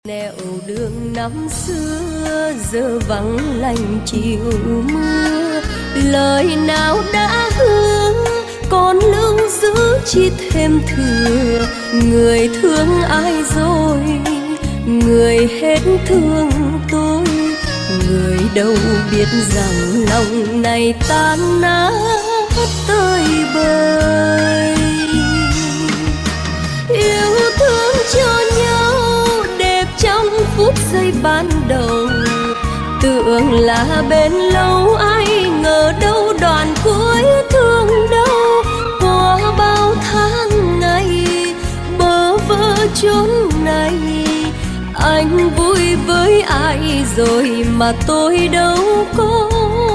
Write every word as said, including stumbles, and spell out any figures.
Nẻo đường năm xưa giờ vắng lành chiều mưa, lời nào đã hứa còn lưu giữ chỉ thêm thừa. Người thương ai rồi, người hết thương tôi, người đâu biết rằng lòng này tan nát tơi bời. Yêu thương cho nhau đẹp trong phút giây ban đầu, tưởng là bên lâu ai ngờ đâu đoạn cuối thương đau. Qua bao tháng ngày bơ vơ chốn này, anh vui với ai rồi mà tôi đâu có